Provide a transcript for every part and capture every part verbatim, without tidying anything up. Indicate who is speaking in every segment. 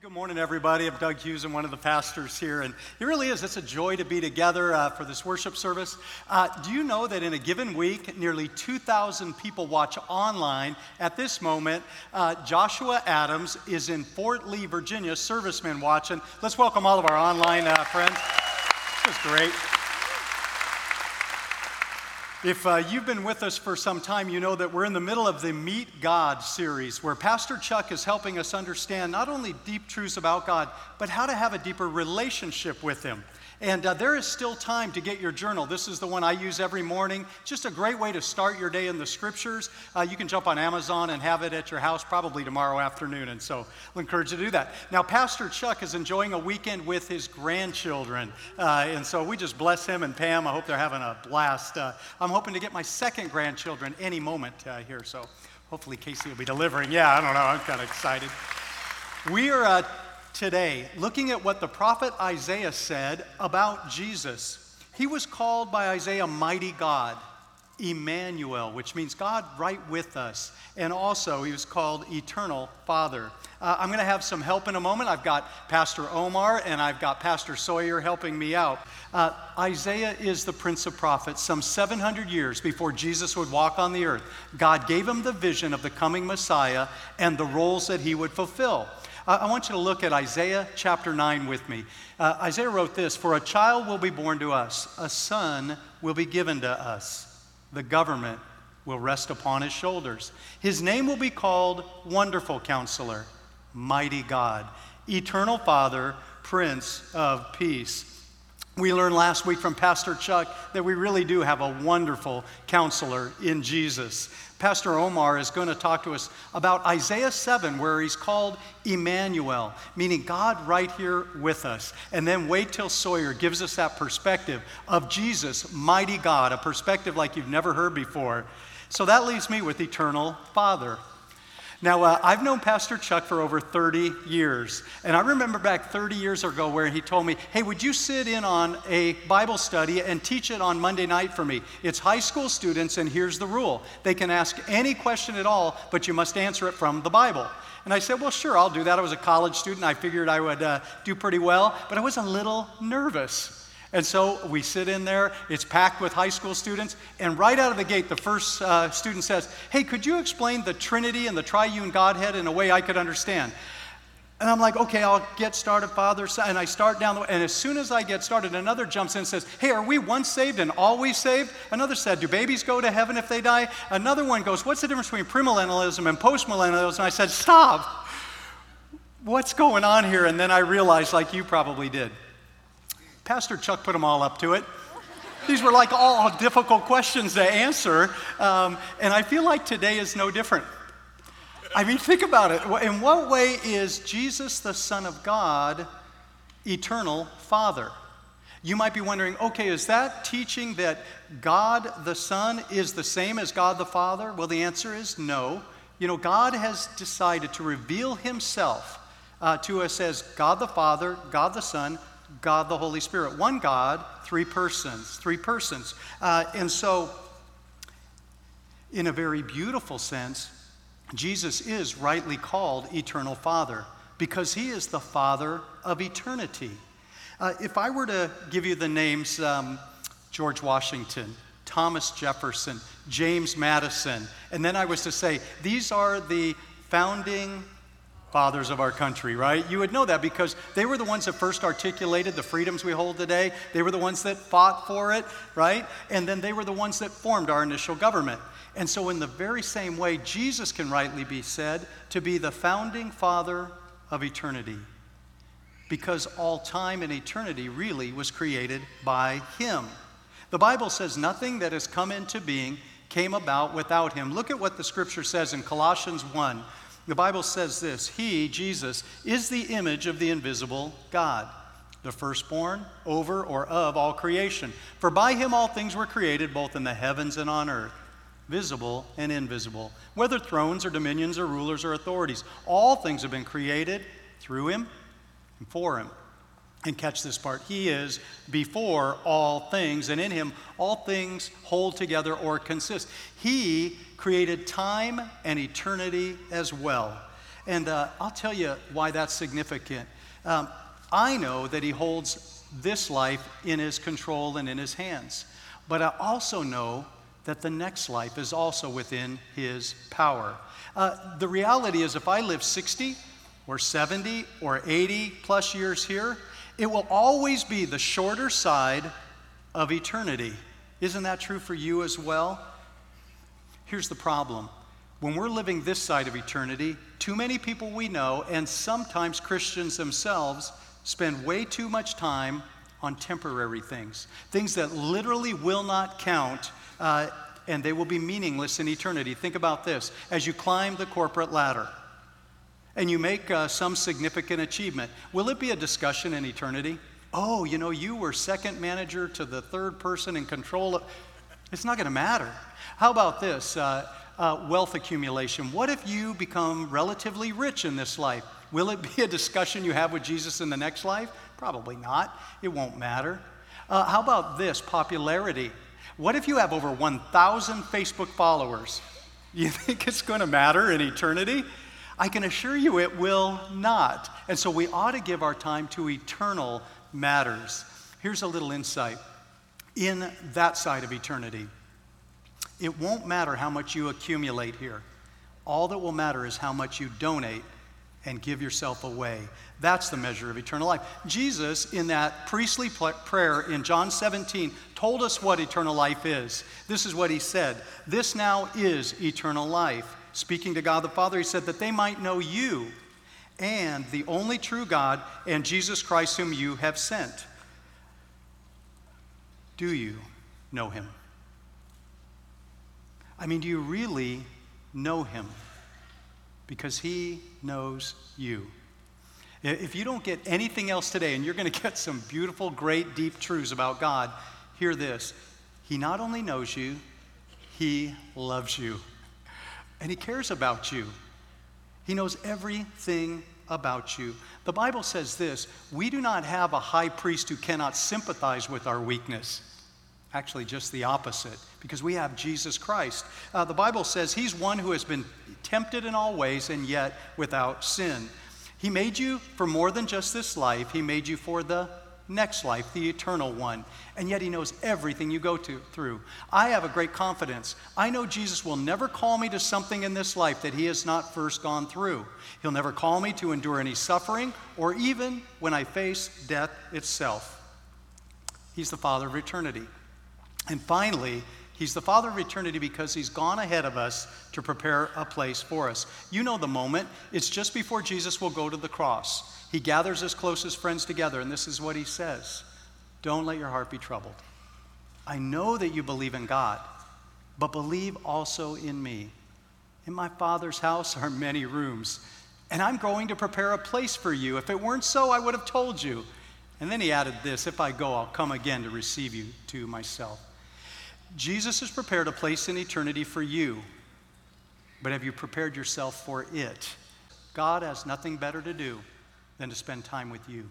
Speaker 1: Good morning, everybody. I'm Doug Hughes. I'm one of the pastors here, and it really is. It's a joy to be together uh, for this worship service. Uh, do you know that in a given week, nearly two thousand people watch online at this moment? Uh, Joshua Adams is in Fort Lee, Virginia, servicemen watching. Let's welcome all of our online uh, friends. This is great. If uh, you've been with us for some time, you know that we're in the middle of the Meet God series, where Pastor Chuck is helping us understand not only deep truths about God, but how to have a deeper relationship with Him. And uh, there is still time to get your journal. This is the one I use every morning. Just a great way to start your day in the Scriptures. Uh, you can jump on Amazon and have it at your house probably tomorrow afternoon, and so I'll encourage you to do that. Now, Pastor Chuck is enjoying a weekend with his grandchildren, uh, and so we just bless him and Pam. I hope they're having a blast. Uh, I'm hoping to get my second grandchildren any moment uh, here, so hopefully Casey will be delivering. Yeah, I don't know. I'm kind of excited. We are... Uh, Today, looking at what the prophet Isaiah said about Jesus. He was called by Isaiah Mighty God, Emmanuel, which means God right with us. And also, he was called Eternal Father. Uh, I'm going to have some help in a moment. I've got Pastor Omar and I've got Pastor Sawyer helping me out. Uh, Isaiah is the Prince of Prophets. Some seven hundred years before Jesus would walk on the earth, God gave him the vision of the coming Messiah and the roles that he would fulfill. I want you to look at Isaiah chapter nine with me. Uh, Isaiah wrote this, "For a child will be born to us, a son will be given to us. The government will rest upon his shoulders. His name will be called Wonderful Counselor, Mighty God, Eternal Father, Prince of Peace." We learned last week from Pastor Chuck that we really do have a wonderful counselor in Jesus. Pastor Omar is going to talk to us about Isaiah seven, where he's called Emmanuel, meaning God right here with us. And then wait till Sawyer gives us that perspective of Jesus, mighty God, a perspective like you've never heard before. So that leaves me with Eternal Father. Now, uh, I've known Pastor Chuck for over thirty years, and I remember back thirty years ago where he told me, "Hey, would you sit in on a Bible study and teach it on Monday night for me? It's high school students, and here's the rule. They can ask any question at all, but you must answer it from the Bible." And I said, "Well, sure, I'll do that." I was a college student. I figured I would uh, do pretty well, but I was a little nervous. And so we sit in there, it's packed with high school students, and right out of the gate, the first uh, student says, "Hey, could you explain the Trinity and the triune Godhead in a way I could understand?" And I'm like, "Okay, I'll get started, Father, Son," and I start down the way, and as soon as I get started, another jumps in and says, "Hey, are we once saved and always saved?" Another said, "Do babies go to heaven if they die?" Another one goes, "What's the difference between premillennialism and postmillennialism?" And I said, "Stop! What's going on here?" And then I realized, like you probably did, Pastor Chuck put them all up to it. These were like all difficult questions to answer, um, and I feel like today is no different. I mean, think about it. In what way is Jesus, the Son of God, Eternal Father? You might be wondering, okay, is that teaching that God the Son is the same as God the Father? Well, the answer is no. You know, God has decided to reveal Himself uh, to us as God the Father, God the Son, God the Holy Spirit. One God, three persons, three persons. Uh, and so, in a very beautiful sense, Jesus is rightly called Eternal Father because He is the Father of eternity. Uh, if I were to give you the names um, George Washington, Thomas Jefferson, James Madison, and then I was to say, these are the founding fathers of our country, right? You would know that because they were the ones that first articulated the freedoms we hold today. They were the ones that fought for it, right? And then they were the ones that formed our initial government. And so in the very same way, Jesus can rightly be said to be the founding father of eternity, because all time and eternity really was created by Him. The Bible says nothing that has come into being came about without Him. Look at what the Scripture says in Colossians one. The Bible says this: He, Jesus, is the image of the invisible God, the firstborn over or of all creation. For by Him all things were created, both in the heavens and on earth, visible and invisible, whether thrones or dominions or rulers or authorities. All things have been created through Him and for Him. And catch this part: He is before all things, and in Him all things hold together or consist. He created time and eternity as well. And uh, I'll tell you why that's significant. Um, I know that he holds this life in his control and in his hands. But I also know that the next life is also within his power. Uh, the reality is, if I live sixty or seventy or eighty plus years here, it will always be the shorter side of eternity. Isn't that true for you as well? Here's the problem. When we're living this side of eternity, too many people we know, and sometimes Christians themselves, spend way too much time on temporary things, things that literally will not count, uh, and they will be meaningless in eternity. Think about this. As you climb the corporate ladder and you make uh, some significant achievement, will it be a discussion in eternity? Oh, you know, you were second manager to the third person in control of... It's not going to matter. How about this? Uh, uh, wealth accumulation. What if you become relatively rich in this life? Will it be a discussion you have with Jesus in the next life? Probably not. It won't matter. Uh, how about this? Popularity. What if you have over one thousand Facebook followers? You think it's going to matter in eternity? I can assure you it will not. And so we ought to give our time to eternal matters. Here's a little insight. In that side of eternity, it won't matter how much you accumulate here. All that will matter is how much you donate and give yourself away. That's the measure of eternal life. Jesus, in that priestly prayer in John seventeen, told us what eternal life is. This is what he said. This now is eternal life. Speaking to God the Father, he said that they might know you and the only true God and Jesus Christ whom you have sent. Do you know him? I mean, do you really know him? Because he knows you. If you don't get anything else today, and you're going to get some beautiful, great, deep truths about God, hear this. He not only knows you, he loves you. And he cares about you. He knows everything about you. The Bible says this: we do not have a high priest who cannot sympathize with our weakness. Actually, just the opposite, because we have Jesus Christ. Uh, the Bible says he's one who has been tempted in all ways and yet without sin. He made you for more than just this life. He made you for the next life, the eternal one. And yet he knows everything you go to, through. I have a great confidence. I know Jesus will never call me to something in this life that he has not first gone through. He'll never call me to endure any suffering, or even when I face death itself. He's the Father of eternity. And finally, he's the Father of eternity because he's gone ahead of us to prepare a place for us. You know the moment. It's just before Jesus will go to the cross. He gathers his closest friends together, and this is what he says: don't let your heart be troubled. I know that you believe in God, but believe also in me. In my Father's house are many rooms, and I'm going to prepare a place for you. If it weren't so, I would have told you. And then he added this: if I go, I'll come again to receive you to myself. Jesus has prepared a place in eternity for you, but have you prepared yourself for it? God has nothing better to do than to spend time with you.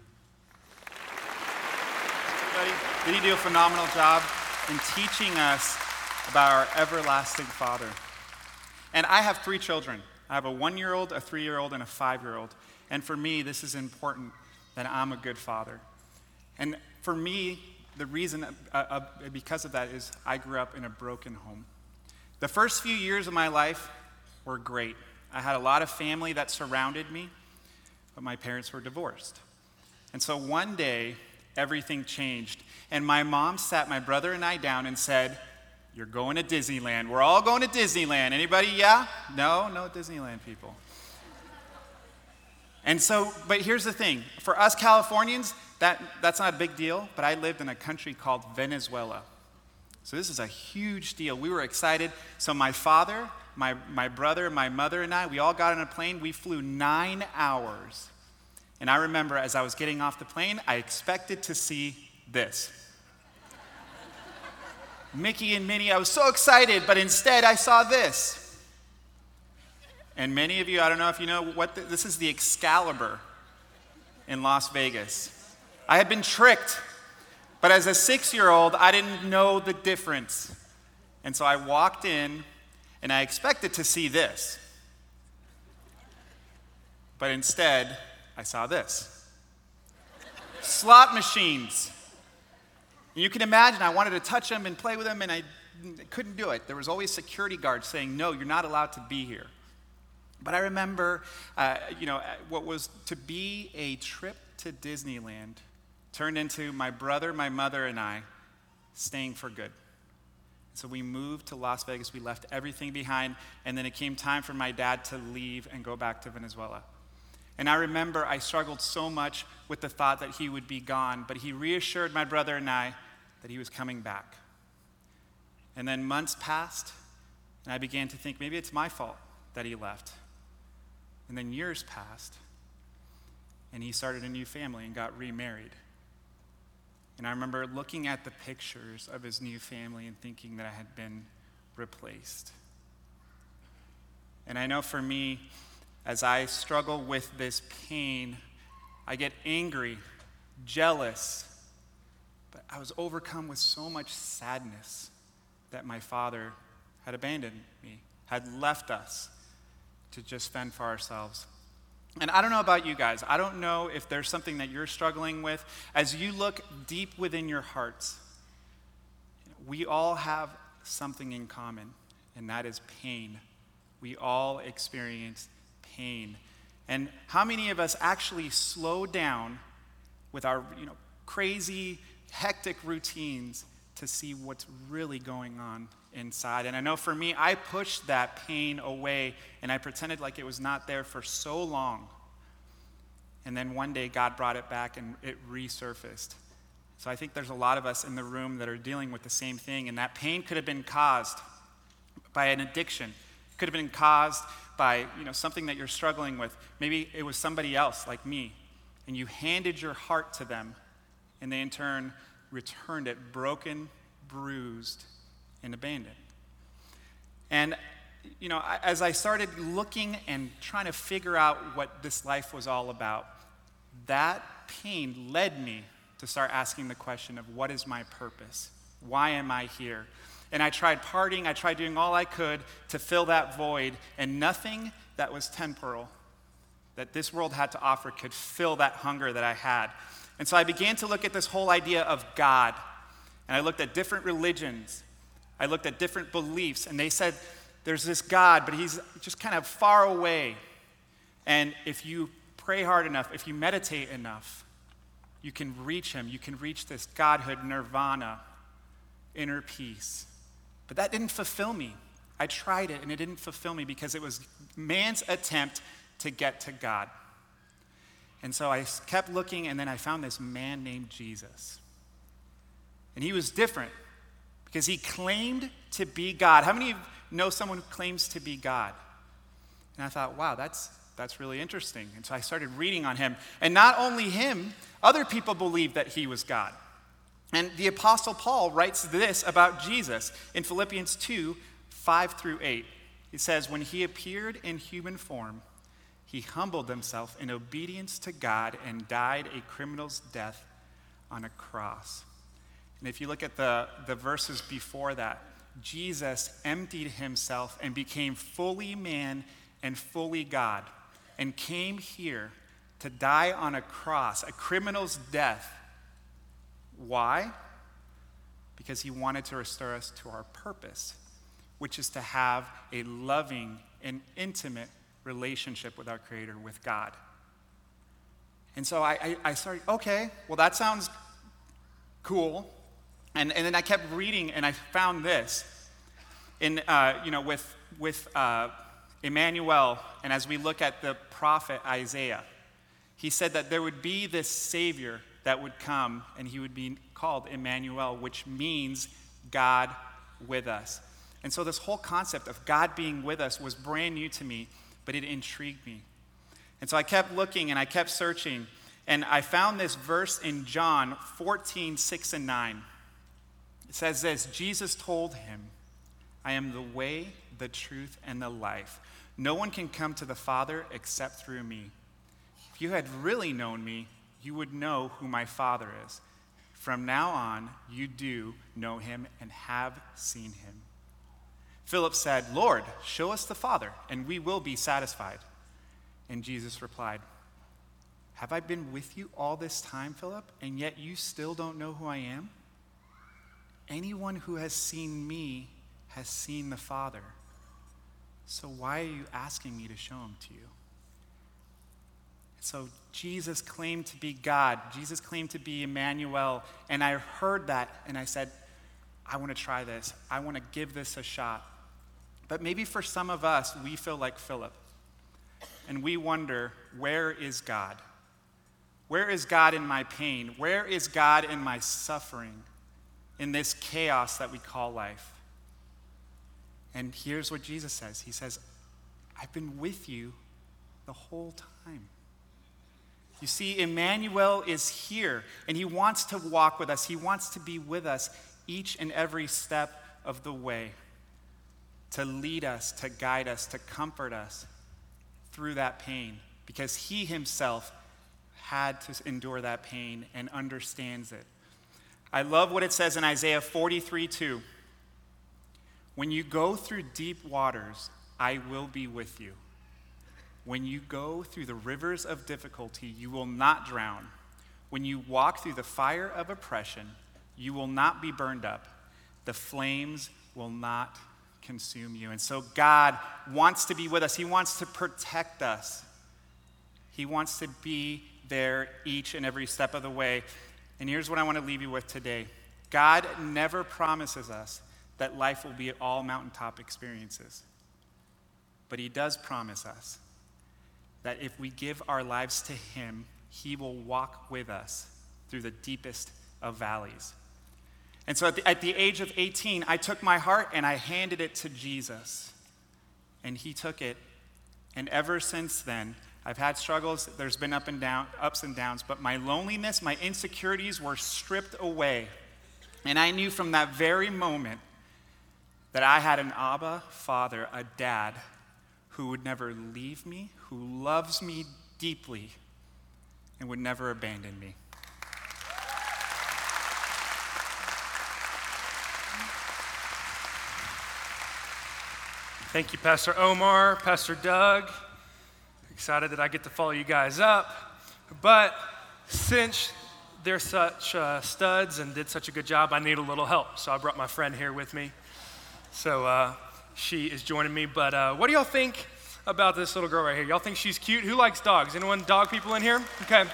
Speaker 2: Everybody, did he do a phenomenal job in teaching us about our everlasting Father? And I have three children. I have a one-year-old, a three-year-old, and a five-year-old. And for me, this is important that I'm a good father. And for me, the reason, uh, uh, because of that, is I grew up in a broken home. The first few years of my life were great. I had a lot of family that surrounded me, but my parents were divorced. And so one day, everything changed. And my mom sat my brother and I down and said, "You're going to Disneyland. We're all going to Disneyland. Anybody, yeah? No? No Disneyland people." And so, but here's the thing. For us Californians, that, that's not a big deal, but I lived in a country called Venezuela. So this is a huge deal. We were excited. So my father, my, my brother, my mother, and I, we all got on a plane. We flew nine hours. And I remember as I was getting off the plane, I expected to see this. Mickey and Minnie, I was so excited, but instead I saw this. And many of you, I don't know if you know what, the, this is the Excalibur in Las Vegas. I had been tricked, but as a six-year-old, I didn't know the difference. And so I walked in, and I expected to see this. But instead, I saw this. Slot machines. And you can imagine I wanted to touch them and play with them, and I couldn't do it. There was always security guards saying, no, you're not allowed to be here. But I remember, uh, you know, what was to be a trip to Disneyland turned into my brother, my mother, and I staying for good. So we moved to Las Vegas. We left everything behind, and then it came time for my dad to leave and go back to Venezuela. And I remember I struggled so much with the thought that he would be gone, but he reassured my brother and I that he was coming back. And then months passed, and I began to think maybe it's my fault that he left. And then years passed, and he started a new family and got remarried. And I remember looking at the pictures of his new family and thinking that I had been replaced. And I know for me, as I struggle with this pain, I get angry, jealous, but I was overcome with so much sadness that my father had abandoned me, had left us to just fend for ourselves. And I don't know about you guys. I don't know if there's something that you're struggling with. As you look deep within your hearts, we all have something in common, and that is pain. We all experience pain. And how many of us actually slow down with our, you know, crazy, hectic routines to see what's really going on inside? And I know for me, I pushed that pain away and I pretended like it was not there for so long. And then one day God brought it back and it resurfaced. So I think there's a lot of us in the room that are dealing with the same thing, and that pain could have been caused by an addiction. Could have been caused by, you know, something that you're struggling with. Maybe it was somebody else like me, and you handed your heart to them, and they in turn returned it broken, bruised, and abandoned. And, you know, as I started looking and trying to figure out what this life was all about, that pain led me to start asking the question of what is my purpose? Why am I here? And I tried partying, I tried doing all I could to fill that void, and nothing that was temporal, that this world had to offer, could fill that hunger that I had. And so I began to look at this whole idea of God, and I looked at different religions, I looked at different beliefs, and they said, there's this God, but he's just kind of far away. And if you pray hard enough, if you meditate enough, you can reach him, you can reach this Godhood, nirvana, inner peace. But that didn't fulfill me. I tried it, and it didn't fulfill me because it was man's attempt to get to God. And so I kept looking, and then I found this man named Jesus. And he was different because he claimed to be God. How many of you know someone who claims to be God? And I thought, wow, that's that's really interesting. And so I started reading on him. And not only him, other people believed that he was God. And the Apostle Paul writes this about Jesus in Philippians two, five through eight. He says, when he appeared in human form, he humbled himself in obedience to God and died a criminal's death on a cross. And if you look at the, the verses before that, Jesus emptied himself and became fully man and fully God, and came here to die on a cross, a criminal's death. Why? Because he wanted to restore us to our purpose, which is to have a loving and intimate relationship with our Creator, with God. And so I, I, I started, okay, well, that sounds cool. And, and then I kept reading, and I found this. In, uh, you know, with, with uh, Emmanuel, and as we look at the prophet Isaiah, he said that there would be this Savior that would come, and he would be called Emmanuel, which means God with us. And so this whole concept of God being with us was brand new to me, but it intrigued me. And so I kept looking, and I kept searching, and I found this verse in John fourteen, six and nine. It says this, Jesus told him, I am the way, the truth, and the life. No one can come to the Father except through me. If you had really known me, you would know who my Father is. From now on, you do know him and have seen him. Philip said, Lord, show us the Father, and we will be satisfied. And Jesus replied, have I been with you all this time, Philip, and yet you still don't know who I am? Anyone who has seen me has seen the Father. So why are you asking me to show him to you? So Jesus claimed to be God. Jesus claimed to be Emmanuel. And I heard that and I said, I want to try this. I want to give this a shot. But maybe for some of us, we feel like Philip. And we wonder, where is God? Where is God in my pain? Where is God in my suffering? In this chaos that we call life? And here's what Jesus says. He says, I've been with you the whole time. You see, Emmanuel is here, and he wants to walk with us. He wants to be with us each and every step of the way, to lead us, to guide us, to comfort us through that pain, because he himself had to endure that pain and understands it. I love what it says in Isaiah forty-three two. When you go through deep waters, I will be with you. When you go through the rivers of difficulty, you will not drown. When you walk through the fire of oppression, you will not be burned up. The flames will not consume you. And so God wants to be with us. He wants to protect us. He wants to be there each and every step of the way. And here's what I want to leave you with today. God never promises us that life will be all mountaintop experiences. But he does promise us that if we give our lives to him, he will walk with us through the deepest of valleys. And so at the, at the age of eighteen, I took my heart and I handed it to Jesus. And he took it. And ever since then, I've had struggles. There's been up and down, ups and downs. But my loneliness, my insecurities were stripped away. And I knew from that very moment that I had an Abba Father, a dad, who would never leave me, who loves me deeply, and would never abandon me.
Speaker 3: Thank you, Pastor Omar, Pastor Doug. Excited that I get to follow you guys up. But since they're such uh, studs and did such a good job, I need a little help. So I brought my friend here with me. So uh, she is joining me. But uh, what do y'all think about this little girl right here? Y'all think she's cute? Who likes dogs? Anyone dog people in here? Okay.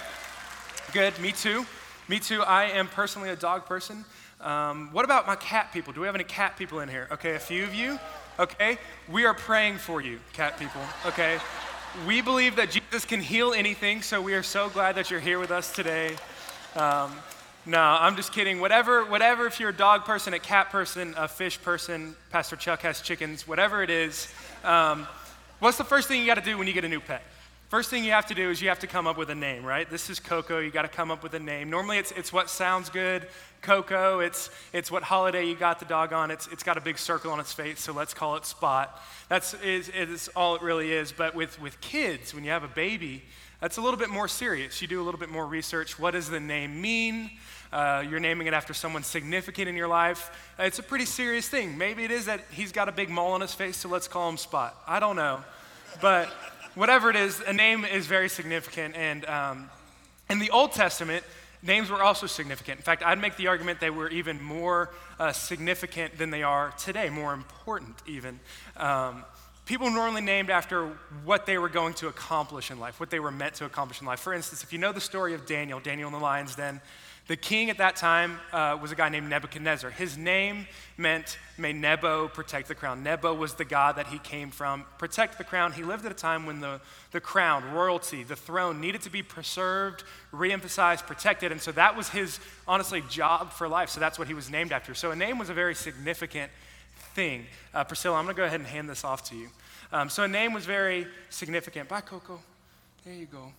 Speaker 3: Good. Me too. Me too. I am personally a dog person. Um, what about my cat people? Do we have any cat people in here? Okay, a few of you. Okay. We are praying for you, cat people. Okay. We believe that Jesus can heal anything, so we are so glad that you're here with us today. Um, no, I'm just kidding. Whatever, whatever, if you're a dog person, a cat person, a fish person, Pastor Chuck has chickens, whatever it is, um, what's the first thing you got to do when you get a new pet? First thing you have to do is you have to come up with a name, right? This is Coco. You got to come up with a name. Normally, it's it's what sounds good. Coco. It's it's what holiday you got the dog on. It's it's got a big circle on its face, so let's call it Spot. That's is is all it really is. But with with kids, when you have a baby, that's a little bit more serious. You do a little bit more research. What does the name mean? Uh, you're naming it after someone significant in your life. Uh, it's a pretty serious thing. Maybe it is that he's got a big mole on his face, so let's call him Spot. I don't know, but whatever it is, a name is very significant. And um, in the Old Testament, names were also significant. In fact, I'd make the argument they were even more uh, significant than they are today, more important even. Um, people were normally named after what they were going to accomplish in life, what they were meant to accomplish in life. For instance, if you know the story of Daniel, Daniel in the lion's den, the king at that time uh, was a guy named Nebuchadnezzar. His name meant, may Nebo protect the crown. Nebo was the god that he came from. Protect the crown. He lived at a time when the, the crown, royalty, the throne needed to be preserved, re-emphasized, protected. And so that was his, honestly, job for life. So that's what he was named after. So a name was a very significant thing. Uh, Priscilla, I'm going to go ahead and hand this off to you. Um, so a name was very significant. Bye, Coco. There you go.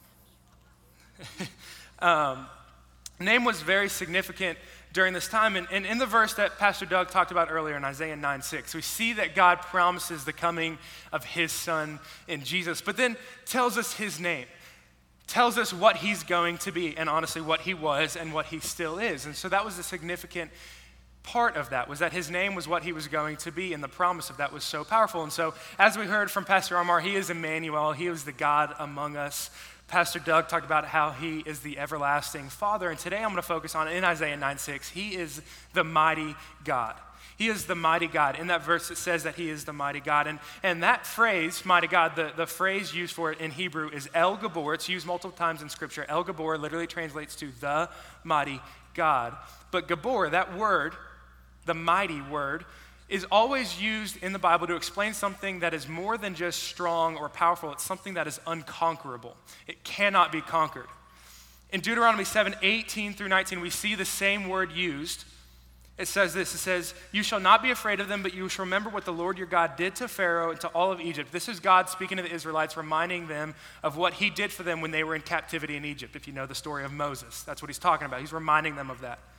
Speaker 3: um, Name was very significant during this time. And, and in the verse that Pastor Doug talked about earlier in Isaiah nine six, we see that God promises the coming of his son in Jesus, but then tells us his name, tells us what he's going to be, and honestly what he was and what he still is. And so that was a significant part of that, was that his name was what he was going to be, and the promise of that was so powerful. And so, as we heard from Pastor Omar, he is Emmanuel. He is the God among us. Pastor Doug talked about how he is the everlasting Father, and today I'm going to focus on, in Isaiah nine six, he is the mighty God. He is the mighty God. In that verse, it says that he is the mighty God. And, and that phrase, mighty God, the, the phrase used for it in Hebrew is El Gabor. It's used multiple times in Scripture. El Gabor literally translates to the mighty God. But Gabor, that word, the mighty word, is always used in the Bible to explain something that is more than just strong or powerful. It's something that is unconquerable. It cannot be conquered. In Deuteronomy seven, eighteen through nineteen, we see the same word used. It says this, it says, "You shall not be afraid of them, but you shall remember what the Lord your God did to Pharaoh and to all of Egypt." This is God speaking to the Israelites, reminding them of what he did for them when they were in captivity in Egypt. If you know the story of Moses, that's what he's talking about. He's reminding them of that.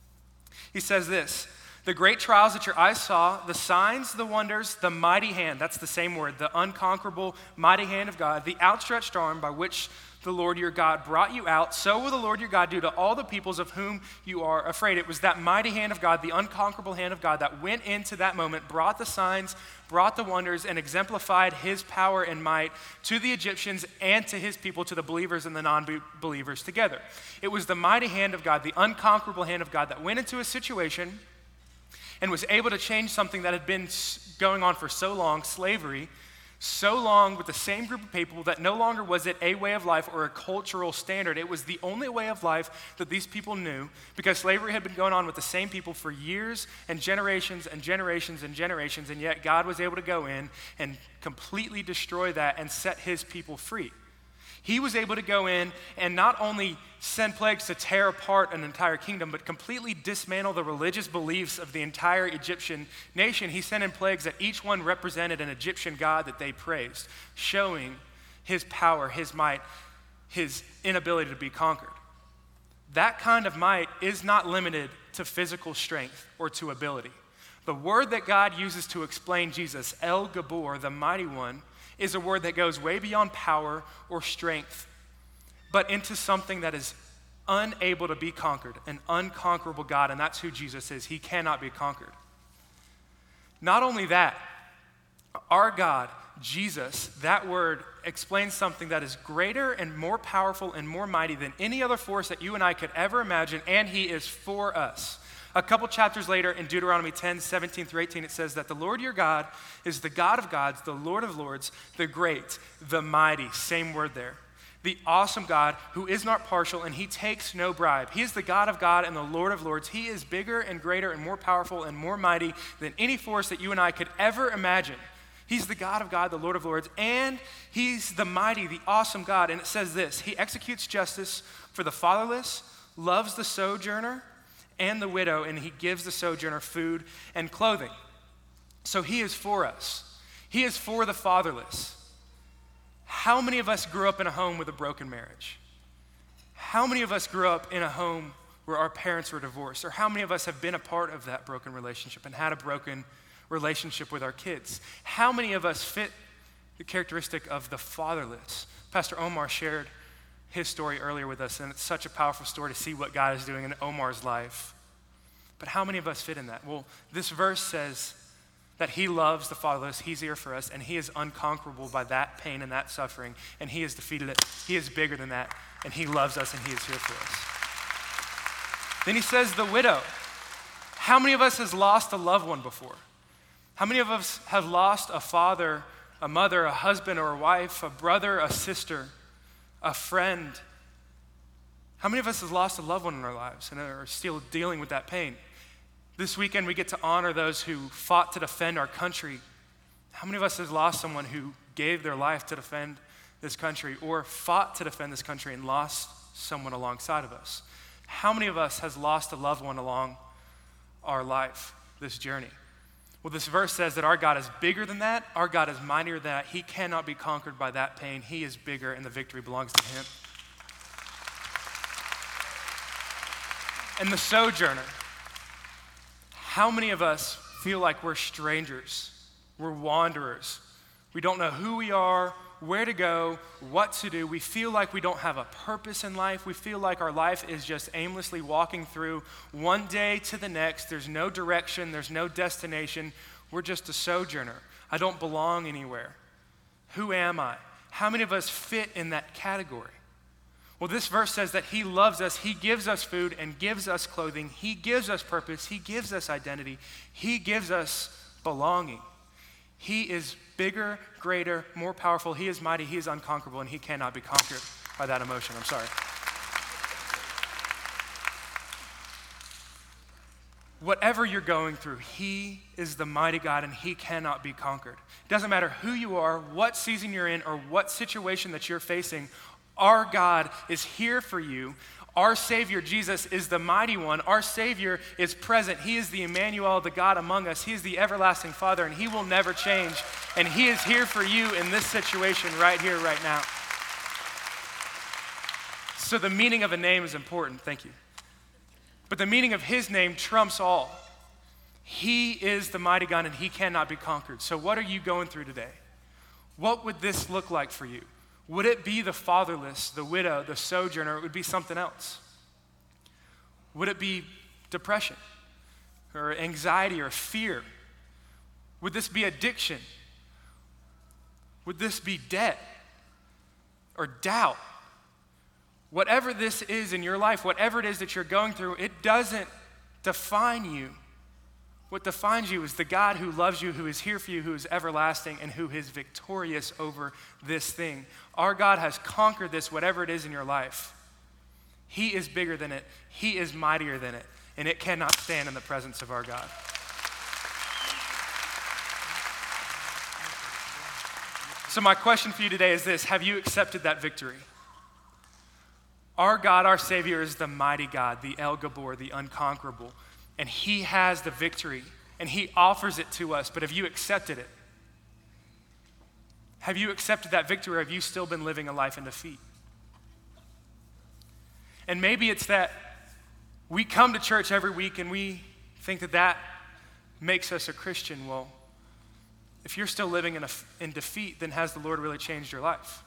Speaker 3: He says this, "The great trials that your eyes saw, the signs, the wonders, the mighty hand," that's the same word, the unconquerable mighty hand of God, "the outstretched arm by which the Lord your God brought you out, so will the Lord your God do to all the peoples of whom you are afraid." It was that mighty hand of God, the unconquerable hand of God, that went into that moment, brought the signs, brought the wonders, and exemplified his power and might to the Egyptians and to his people, to the believers and the non-believers together. It was the mighty hand of God, the unconquerable hand of God, that went into a situation and was able to change something that had been going on for so long, slavery, so long with the same group of people, that no longer was it a way of life or a cultural standard. It was the only way of life that these people knew, because slavery had been going on with the same people for years and generations and generations and generations, and yet God was able to go in and completely destroy that and set his people free. He was able to go in and not only send plagues to tear apart an entire kingdom, but completely dismantle the religious beliefs of the entire Egyptian nation. He sent in plagues that each one represented an Egyptian god that they praised, showing his power, his might, his inability to be conquered. That kind of might is not limited to physical strength or to ability. The word that God uses to explain Jesus, El Gabor, the mighty one, is a word that goes way beyond power or strength, but into something that is unable to be conquered, an unconquerable God, and that's who Jesus is. He cannot be conquered. Not only that, our God, Jesus, that word explains something that is greater and more powerful and more mighty than any other force that you and I could ever imagine, and he is for us. A couple chapters later in Deuteronomy ten, seventeen through eighteen, it says that the Lord your God is the God of gods, the Lord of lords, the great, the mighty, same word there, the awesome God who is not partial and he takes no bribe. He is the God of God and the Lord of lords. He is bigger and greater and more powerful and more mighty than any force that you and I could ever imagine. He's the God of God, the Lord of lords, and he's the mighty, the awesome God. And it says this, he executes justice for the fatherless, loves the sojourner and the widow, and he gives the sojourner food and clothing. So he is for us. He is for the fatherless. How many of us grew up in a home with a broken marriage? How many of us grew up in a home where our parents were divorced? Or how many of us have been a part of that broken relationship and had a broken relationship with our kids? How many of us fit the characteristic of the fatherless? Pastor Omar shared his story earlier with us, and it's such a powerful story to see what God is doing in Omar's life. But how many of us fit in that? Well, this verse says that he loves the fatherless, he's here for us, and he is unconquerable by that pain and that suffering, and he has defeated it. He is bigger than that, and he loves us, and he is here for us. Then he says the widow. How many of us has lost a loved one before? How many of us have lost a father, a mother, a husband or a wife, a brother, a sister, a friend? How many of us has lost a loved one in our lives and are still dealing with that pain? This weekend we get to honor those who fought to defend our country. How many of us has lost someone who gave their life to defend this country, or fought to defend this country and lost someone alongside of us? How many of us has lost a loved one along our life, this journey? Well, this verse says that our God is bigger than that. Our God is mightier than that. He cannot be conquered by that pain. He is bigger, and the victory belongs to him. And the sojourner. How many of us feel like we're strangers? We're wanderers. We don't know who we are, where to go, what to do. We feel like we don't have a purpose in life. We feel like our life is just aimlessly walking through one day to the next. There's no direction, there's no destination. We're just a sojourner. I don't belong anywhere. Who am I? How many of us fit in that category? Well, this verse says that he loves us, he gives us food and gives us clothing, he gives us purpose, he gives us identity, he gives us belonging. He is bigger, greater, more powerful, he is mighty, he is unconquerable, and he cannot be conquered by that emotion. I'm sorry. Whatever you're going through, he is the mighty God and he cannot be conquered. It doesn't matter who you are, what season you're in, or what situation that you're facing, our God is here for you. Our Savior, Jesus, is the mighty one. Our Savior is present. He is the Emmanuel, the God among us. He is the everlasting Father, and he will never change. And he is here for you in this situation right here, right now. So the meaning of a name is important. Thank you. But the meaning of his name trumps all. He is the mighty God, and he cannot be conquered. So what are you going through today? What would this look like for you? Would it be the fatherless, the widow, the sojourner? It would be something else. Would it be depression or anxiety or fear? Would this be addiction? Would this be debt or doubt? Whatever this is in your life, whatever it is that you're going through, it doesn't define you. What defines you is the God who loves you, who is here for you, who is everlasting, and who is victorious over this thing. Our God has conquered this, whatever it is in your life. He is bigger than it. He is mightier than it. And it cannot stand in the presence of our God. So my question for you today is this: have you accepted that victory? Our God, our Savior, is the mighty God, the El Gabor, the unconquerable. And he has the victory, and he offers it to us, but have you accepted it? Have you accepted that victory, or have you still been living a life in defeat? And maybe it's that we come to church every week and we think that that makes us a Christian. Well, if you're still living in, a, in defeat, then has the Lord really changed your life?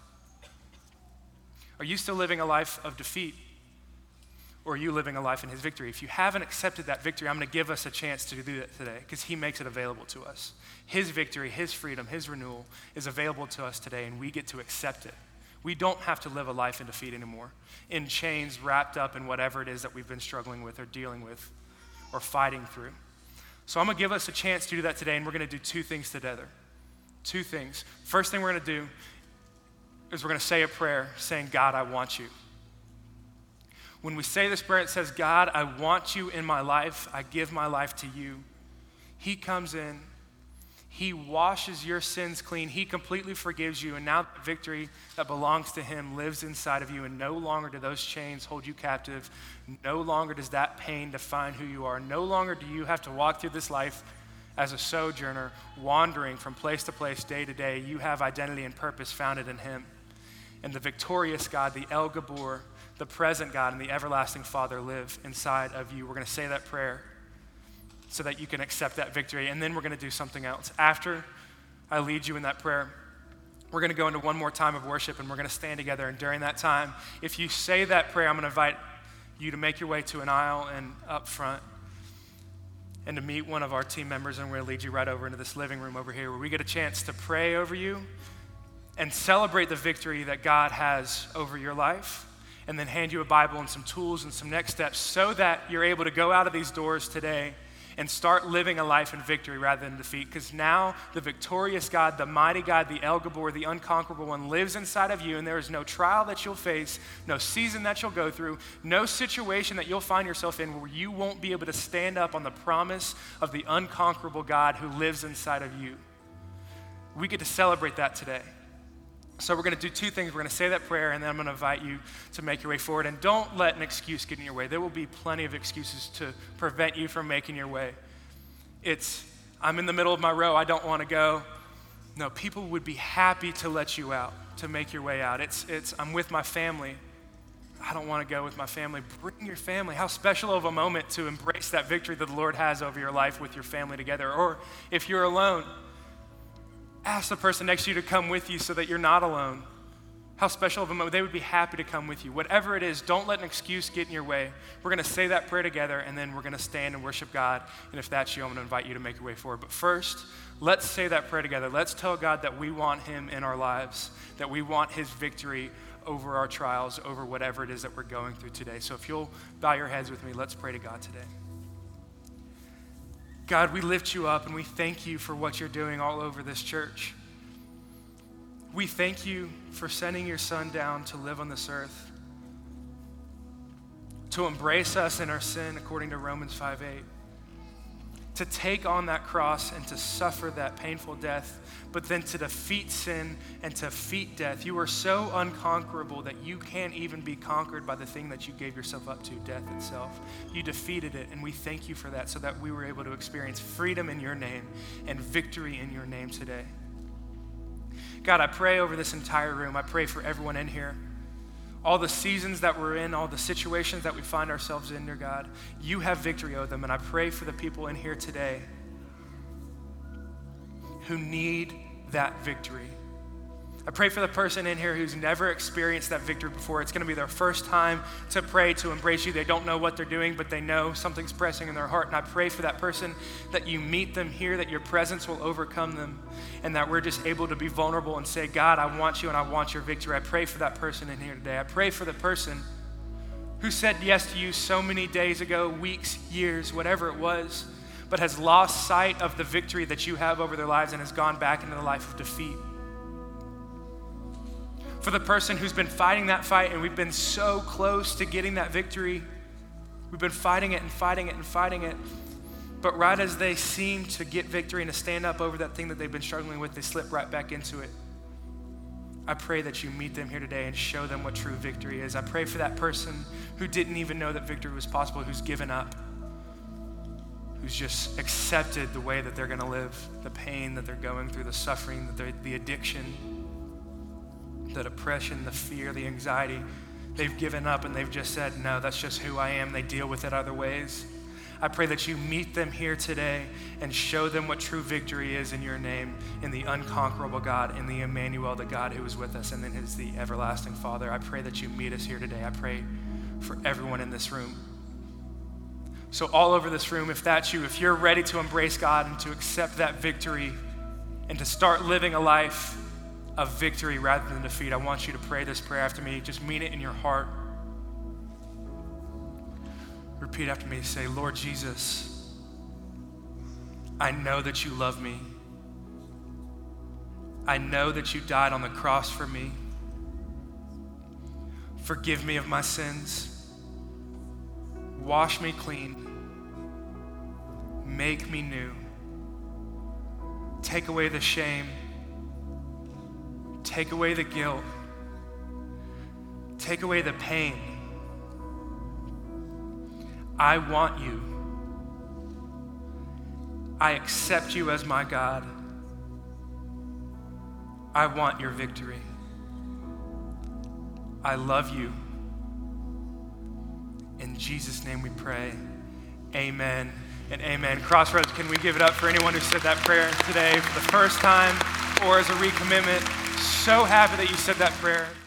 Speaker 3: Are you still living a life of defeat? Or are you living a life in his victory? If you haven't accepted that victory, I'm going to give us a chance to do that today because he makes it available to us. His victory, his freedom, his renewal is available to us today, and we get to accept it. We don't have to live a life in defeat anymore, in chains, wrapped up in whatever it is that we've been struggling with or dealing with or fighting through. So I'm going to give us a chance to do that today, and we're going to do two things together. Two things. First thing we're going to do is we're going to say a prayer saying, God, I want you. When we say this prayer, it says, God, I want you in my life. I give my life to you. He comes in. He washes your sins clean. He completely forgives you. And now the victory that belongs to him lives inside of you. And no longer do those chains hold you captive. No longer does that pain define who you are. No longer do you have to walk through this life as a sojourner, wandering from place to place, day to day. You have identity and purpose founded in him. And the victorious God, the El Gabor, the present God, and the everlasting Father live inside of you. We're going to say that prayer so that you can accept that victory. And then we're going to do something else. After I lead you in that prayer, we're going to go into one more time of worship, and we're going to stand together. And during that time, if you say that prayer, I'm going to invite you to make your way to an aisle and up front and to meet one of our team members, and we're going to lead you right over into this living room over here where we get a chance to pray over you and celebrate the victory that God has over your life, and then hand you a Bible and some tools and some next steps so that you're able to go out of these doors today and start living a life in victory rather than defeat. Because now the victorious God, the mighty God, the El Gabor, the unconquerable one lives inside of you, and there is no trial that you'll face, no season that you'll go through, no situation that you'll find yourself in where you won't be able to stand up on the promise of the unconquerable God who lives inside of you. We get to celebrate that today. So we're going to do two things. We're going to say that prayer, and then I'm going to invite you to make your way forward. And don't let an excuse get in your way. There will be plenty of excuses to prevent you from making your way. It's, I'm in the middle of my row, I don't want to go. No, people would be happy to let you out, to make your way out. It's, it's I'm with my family. I don't want to go with my family. Bring your family. How special of a moment to embrace that victory that the Lord has over your life with your family together. Or if you're alone, Ask the person next to you to come with you so that you're not alone. How special of a moment. They would be happy to come with you. Whatever it is, don't let an excuse get in your way. We're going to say that prayer together, and then we're going to stand and worship God. And if that's you, I'm going to invite you to make your way forward. But first, let's say that prayer together. Let's tell God that we want him in our lives, that we want his victory over our trials, over whatever it is that we're going through today. So if you'll bow your heads with me, let's pray to God today. God, we lift you up and we thank you for what you're doing all over this church. We thank you for sending your son down to live on this earth, to embrace us in our sin according to Romans five eight, to take on that cross and to suffer that painful death, but then to defeat sin and to defeat death. You are so unconquerable that you can't even be conquered by the thing that you gave yourself up to, death itself. You defeated it, and we thank you for that so that we were able to experience freedom in your name and victory in your name today. God, I pray over this entire room. I pray for everyone in here. All the seasons that we're in, all the situations that we find ourselves in, dear God, you have victory over them. And I pray for the people in here today who need that victory. I pray for the person in here who's never experienced that victory before. It's going to be their first time to pray, to embrace you. They don't know what they're doing, but they know something's pressing in their heart. And I pray for that person that you meet them here, that your presence will overcome them, and that we're just able to be vulnerable and say, God, I want you and I want your victory. I pray for that person in here today. I pray for the person who said yes to you so many days ago, weeks, years, whatever it was, but has lost sight of the victory that you have over their lives and has gone back into the life of defeat. For the person who's been fighting that fight and we've been so close to getting that victory, we've been fighting it and fighting it and fighting it, but right as they seem to get victory and to stand up over that thing that they've been struggling with, they slip right back into it. I pray that you meet them here today and show them what true victory is. I pray for that person who didn't even know that victory was possible, who's given up, who's just accepted the way that they're gonna live, the pain that they're going through, the suffering, the, the addiction, the depression, the fear, the anxiety. They've given up and they've just said, no, that's just who I am. They deal with it other ways. I pray that you meet them here today and show them what true victory is in your name, in the unconquerable God, in the Emmanuel, the God who is with us, and then is the everlasting Father. I pray that you meet us here today. I pray for everyone in this room. So all over this room, if that's you, if you're ready to embrace God and to accept that victory and to start living a life of victory rather than defeat, I want you to pray this prayer after me. Just mean it in your heart. Repeat after me. Say, Lord Jesus, I know that you love me. I know that you died on the cross for me. Forgive me of my sins. Wash me clean. Make me new. Take away the shame. Take away the guilt. Take away the pain. I want you. I accept you as my God. I want your victory. I love you. In Jesus' name we pray. Amen and amen. Crossroads, can we give it up for anyone who said that prayer today for the first time or as a recommitment? So happy that you said that prayer.